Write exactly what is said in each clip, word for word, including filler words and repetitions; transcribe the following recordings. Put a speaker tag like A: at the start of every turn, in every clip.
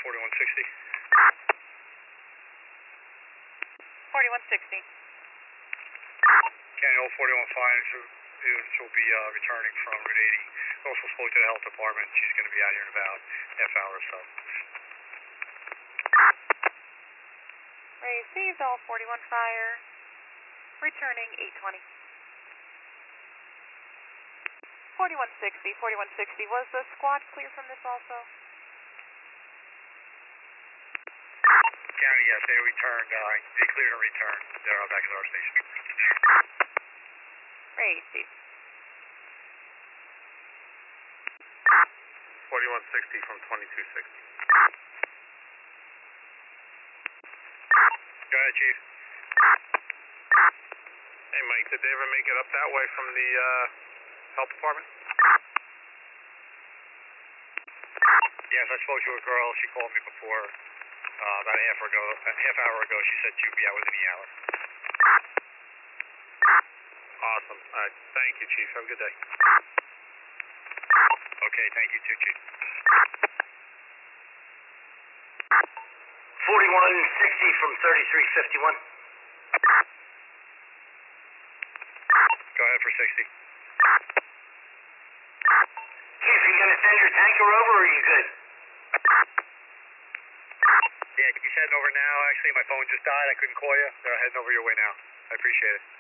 A: forty-one sixty.
B: forty-one sixty.
A: Canyon forty-one fine, she'll be uh, returning from Route eighty. Also spoke to the health department. She's going to be out here in about half hour or so.
B: Received, all forty-one fire. Returning eight twenty. forty-one sixty, forty-one sixty. Was the squad clear from this also?
A: County, yes, they returned. Uh, they cleared and returned. They're back at our station.
B: Received.
A: forty-one sixty from twenty-two sixty. Go ahead, Chief.
C: Hey, Mike, did they ever make it up that way from the uh, health department?
A: Yes, I spoke to a girl. She called me before, uh, about a half ago, a half hour ago. She said she would be out within the hour.
C: Awesome. All right. Thank you, Chief. Have a good day.
A: Okay, thank you too, Chief.
D: forty-one sixty from thirty-three fifty-one.
A: Go ahead for sixty.
D: Chief, you gonna send your tanker over or are you good?
A: Yeah, he's heading over now. Actually, my phone just died. I couldn't call you. They're heading over your way now. I appreciate it.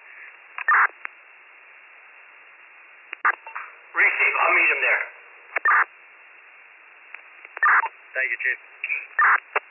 D: Receive, I'll meet him there.
A: Thank you, Chief.